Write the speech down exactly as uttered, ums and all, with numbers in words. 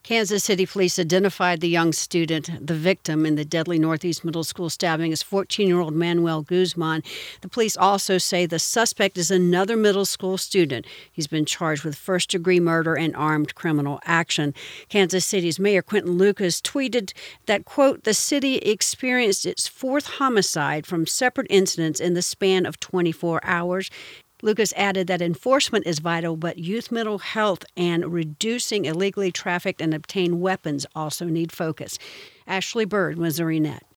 Kansas City police identified the young student, the victim in the deadly Northeast Middle School stabbing, as fourteen-year-old Manuel Guzman. The police also say the suspect is another middle school student. He's been charged with first-degree murder and armed criminal action. Kansas City's Mayor Quinton Lucas tweeted that, quote, the city experienced its fourth homicide from separate incidents in the span of twenty-four hours. Lucas added that enforcement is vital, but youth mental health and reducing illegally trafficked and obtained weapons also need focus. Ashley Bird, Missouri Net.